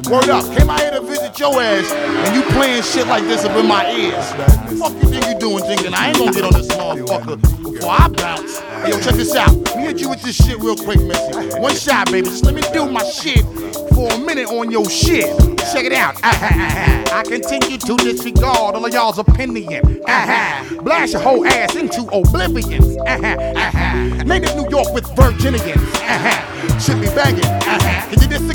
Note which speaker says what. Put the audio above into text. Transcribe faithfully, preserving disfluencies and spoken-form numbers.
Speaker 1: Word up, came out here to visit your ass, and you playing shit like this up in my ears. Fuck you think you doing, thinking I ain't gonna get on this motherfucker before I bounce. Hey, yo, check this out. Let me hit you with this shit real quick, Missy. One shot, baby. Just let me do my shit for a minute on your shit. Check it out. I continue to disregard all of y'all's opinion. Blast your whole ass into oblivion. Native New York with Virginians. Should be banging. Can you disagree?